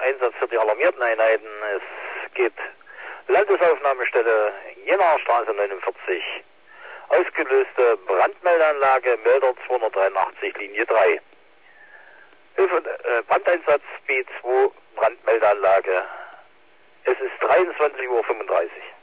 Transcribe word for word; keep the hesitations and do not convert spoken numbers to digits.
Einsatz für die alarmierten Einheiten. Es geht Landesaufnahmestelle Jenaer Straße neunundvierzig. Ausgelöste Brandmeldeanlage Melder zweihundertdreiundachtzig, Linie drei. Hilfe, äh, Brandeinsatz B zwei, Brandmeldeanlage. Es ist dreiundzwanzig Uhr fünfunddreißig.